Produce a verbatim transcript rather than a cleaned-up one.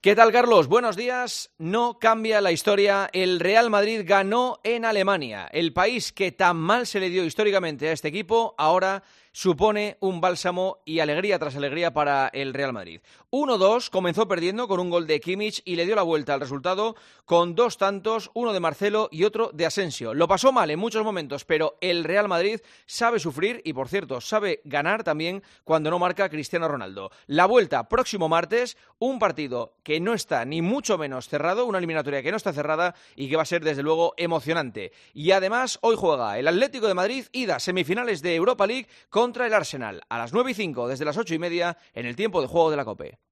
¿Qué tal, Carlos? Buenos días. No cambia la historia. El Real Madrid ganó en Alemania. El país que tan mal se le dio históricamente a este equipo, ahora supone un bálsamo y alegría tras alegría para el Real Madrid. uno dos, comenzó perdiendo con un gol de Kimmich y le dio la vuelta al resultado con dos tantos, uno de Marcelo y otro de Asensio. Lo pasó mal en muchos momentos, pero el Real Madrid sabe sufrir y, por cierto, sabe ganar también cuando no marca Cristiano Ronaldo. La vuelta próximo martes, un partido que no está ni mucho menos cerrado, una eliminatoria que no está cerrada y que va a ser desde luego emocionante. Y además hoy juega el Atlético de Madrid, ida semifinales de Europa League contra el Arsenal, a las nueve y cinco desde las ocho y media en el tiempo de juego de la COPE.